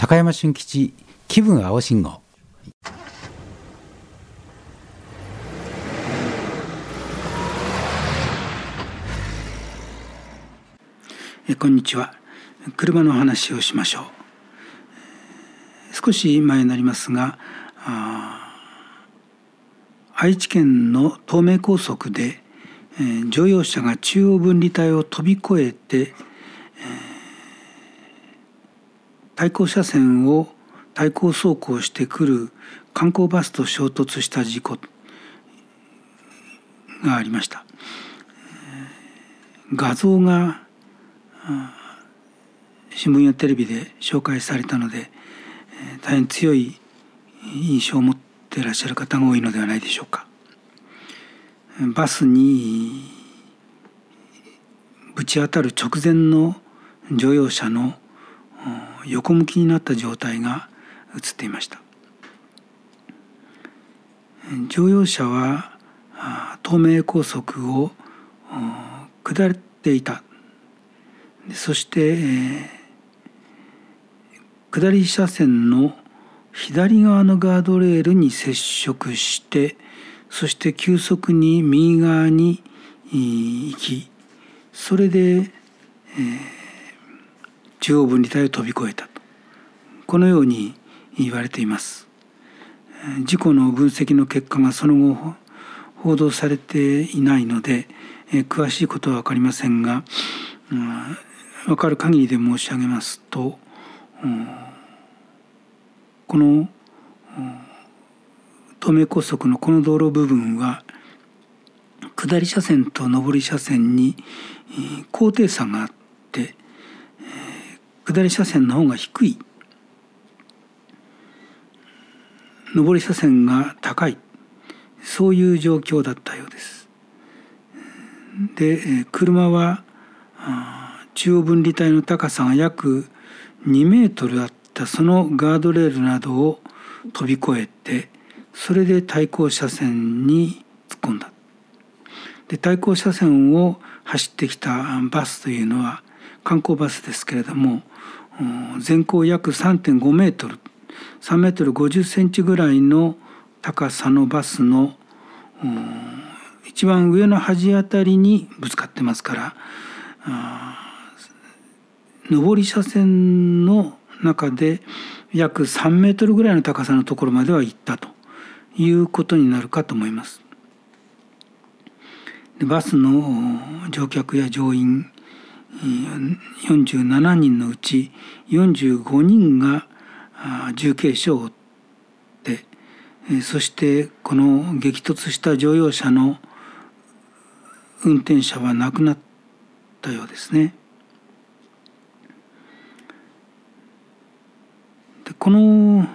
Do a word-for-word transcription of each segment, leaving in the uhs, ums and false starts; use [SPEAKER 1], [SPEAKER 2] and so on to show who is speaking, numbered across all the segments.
[SPEAKER 1] 高山俊吉気分青信号。
[SPEAKER 2] えこんにちは。車の話をしましょう。少し前になりますが、愛知県の東名高速で、えー、乗用車が中央分離帯を飛び越えて、えー、対向車線を対向走行してくる観光バスと衝突した事故がありました。えー、画像が新聞やテレビで紹介されたので、えー、大変強い印象を持っていらっしゃる方が多いのではないでしょうか。バスにぶち当たる直前の乗用車の横向きになった状態が映っていました。乗用車は東名高速を下っていた。そして、えー、下り車線の左側のガードレールに接触して、そして急速に右側に行き、それで、えー、中央分離帯を飛び越えたと、このように言われています。事故の分析の結果がその後報道されていないので、えー、詳しいことは分かりませんが、うん、分かる限りで申し上げますと、うん、この、うん東名高速のこの道路部分は下り車線と上り車線に高低差があって、下り車線の方が低い、上り車線が高い、そういう状況だったようです。で、車は中央分離帯の高さが約にメートルあったそのガードレールなどを飛び越えて、それで対向車線に突っ込んだ。で、対向車線を走ってきたバスというのは観光バスですけれども、全高約 さんてんごメートル、さんメートルごじゅっセンチぐらいの高さのバスの一番上の端あたりにぶつかってますから、上り車線の中で約さんメートルぐらいの高さのところまでは行ったということになるかと思います。でバスの乗客や乗員よんじゅうななにんのうちよんじゅうごにんが重軽傷を負って、そしてこの激突した乗用車の運転者は亡くなったようですね。でこの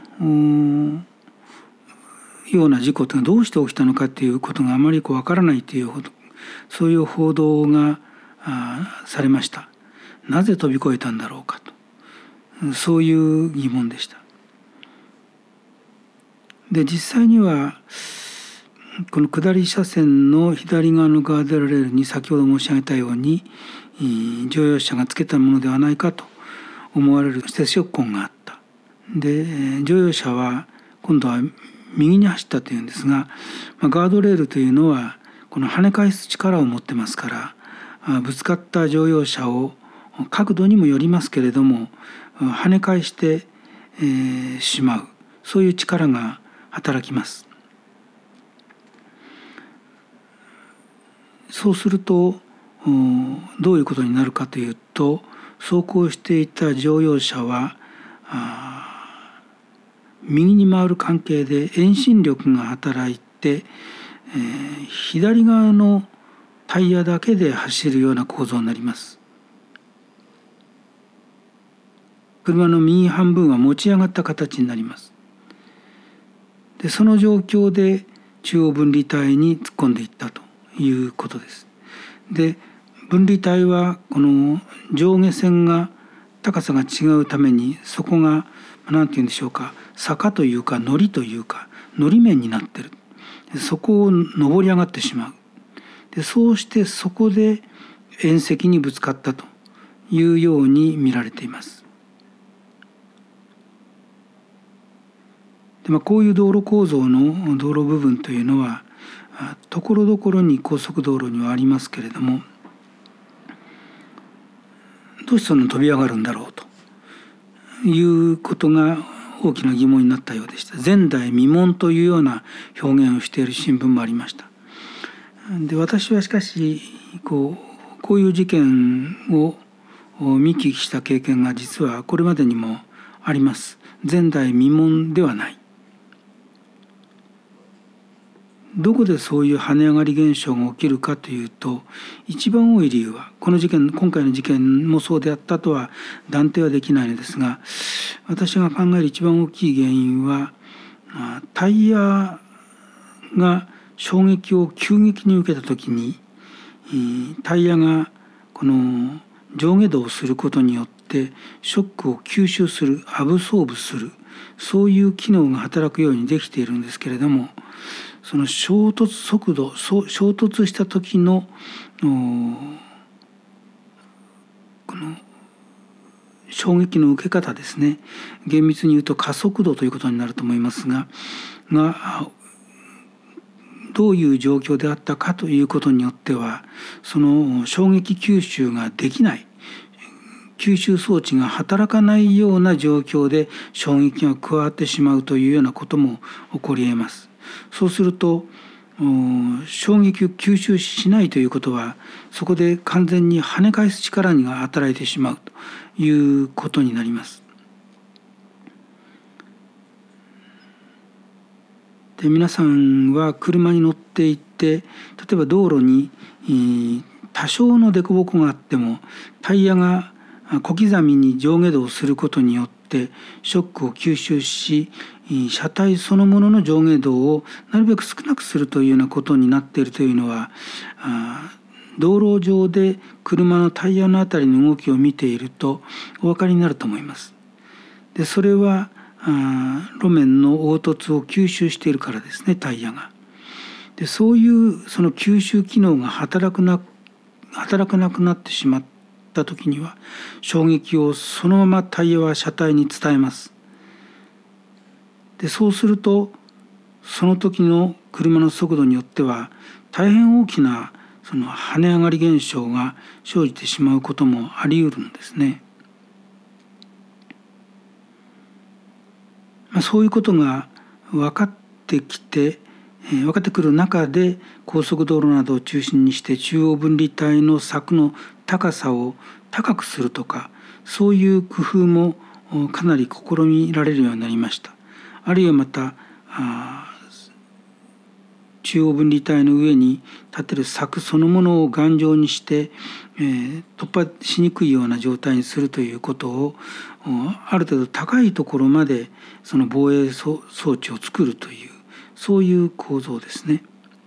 [SPEAKER 2] ような事故というのはどうして起きたのかということがあまりこう分からないというほど、そういう報道がされました。なぜ飛び越えたんだろうかと、そういう疑問でした。で実際にはこの下り車線の左側のガードレールに先ほど申し上げたように乗用車がつけたものではないかと思われる接触痕があった。で乗用車は今度は右に走ったというんですが、まあ、ガードレールというのはこの跳ね返す力を持ってますから、ぶつかった乗用車を角度にもよりますけれども跳ね返して、えー、しまう、そういう力が働きます。そうするとどういうことになるかというと、走行していた乗用車は右に回る関係で遠心力が働いて、えー、左側のタイヤだけで走るような構造になります。車の右半分は持ち上がった形になります。でその状況で中央分離帯に突っ込んでいったということです。で分離帯はこの上下線が高さが違うために、そこが何て言うんでしょうか、坂というかのりというかのり面になっている。そこを登り上がってしまう。でそうしてそこで縁石にぶつかったというように見られています。 で、まあ、こういう道路構造の道路部分というのはところどころに高速道路にはありますけれども、どうしてその飛び上がるんだろうということが大きな疑問になったようでした。前代未聞というような表現をしている新聞もありました。で、私はしかしこう、こういう事件を見聞きした経験が実はこれまでにもあります。前代未聞ではない。どこでそういう跳ね上がり現象が起きるかというと、一番多い理由は、この事件、今回の事件もそうであったとは断定はできないのですが、私が考える一番大きい原因は、タイヤが衝撃を急激に受けたときに、タイヤがこの上下動をすることによってショックを吸収する、アブソーブする、そういう機能が働くようにできているんですけれども、その衝突速度、衝突した時のこの衝撃の受け方ですね、厳密に言うと加速度ということになると思いますが、がどういう状況であったかということによっては、その衝撃吸収ができない、吸収装置が働かないような状況で衝撃が加わってしまうというようなことも起こり得ます。そうすると衝撃を吸収しないということは、そこで完全に跳ね返す力が働いてしまうということになります。で、皆さんは車に乗っていって、例えば道路に多少の凸凹があってもタイヤが小刻みに上下動することによってショックを吸収し、車体そのものの上下動をなるべく少なくするというようなことになっているというのは、道路上で車のタイヤのあたりの動きを見ているとお分かりになると思います。で、それは路面の凹凸を吸収しているからですね、タイヤが。で、そういうその吸収機能が働くな働かなくなってしまった時には、衝撃をそのままタイヤは車体に伝えます。で、そうするとその時の車の速度によっては大変大きなその跳ね上がり現象が生じてしまうこともあり得るんですね。まあ、そういうことが分かってきて、えー、分かってくる中で、高速道路などを中心にして中央分離帯の柵の高さを高くするとか、そういう工夫もかなり試みられるようになりました。あるいはまた中央分離帯の上に立てる柵そのものを頑丈にして、えー、突破しにくいような状態にするということを、ある程度高いところまでその防衛装置を作るという、そういう構造ですね。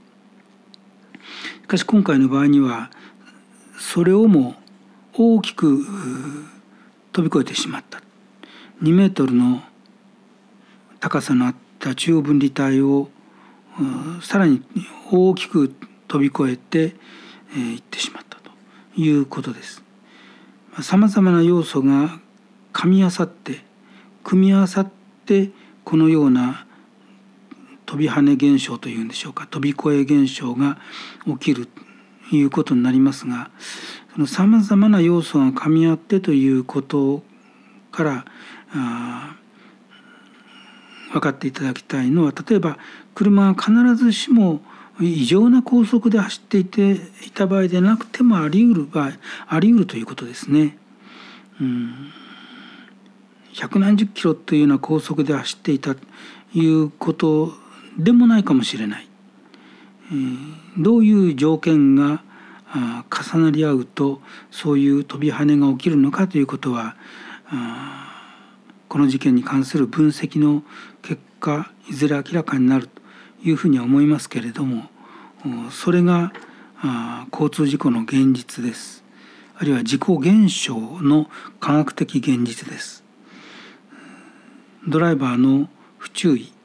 [SPEAKER 2] しかし今回の場合にはそれをも大きく飛び越えてしまった。にメートルの高さのあった中央分離帯をさらに大きく飛び越えていってしまったということです。さまざまな要素が噛み合わさって組み合わさってこのような飛び跳ね現象というんでしょうか、飛び越え現象が起きるということになりますが、そのさまざまな要素が噛み合ってということからあ分かっていただきたいのは、例えば車が必ずしも異常な高速で走っていていた場合でなくてもあり得る場合あり得るということですね。うん、百何十キロというような高速で走っていたということでもないかもしれない。えー、どういう条件が重なり合うとそういう飛び跳ねが起きるのかということは、この事件に関する分析の結果いずれ明らかになるというふうには思いますけれども、それが交通事故の現実です。あるいは事故現象の科学的現実です。ドライバーの不注意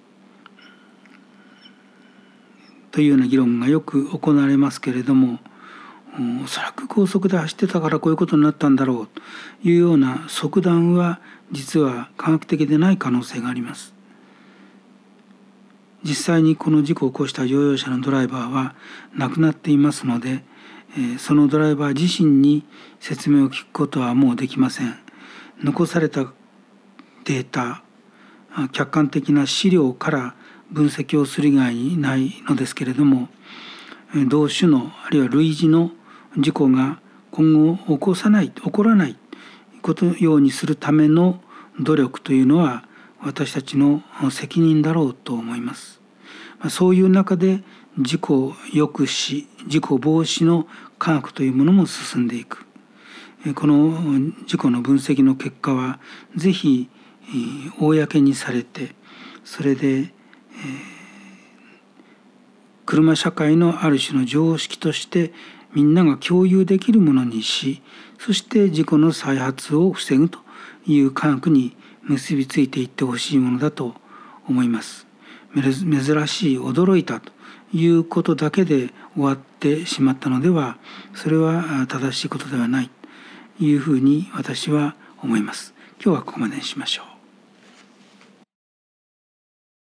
[SPEAKER 2] というような議論がよく行われますけれども、おそらく高速で走ってたからこういうことになったんだろうというような側断は実は科学的でない可能性があります。 実際にこの事故を起こした乗用車のドライバーは亡くなっていますので、そのドライバー自身に説明を聞くことはもうできません。残されたデータ、客観的な資料から分析をする以外にないのですけれども、同種のあるいは類似の事故が今後起こさない起こらないことようにするための努力というのは私たちの責任だろうと思います。そういう中で事故抑止、事故防止の科学というものも進んでいく。この事故の分析の結果はぜひ公にされて、それで車社会のある種の常識としてみんなが共有できるものにし、そして事故の再発を防ぐという科学に結びついていってほしいものだと思います。珍しい、驚いたということだけで終わってしまったのでは、それは正しいことではないというふうに私は思います。今日はここまでにしましょう。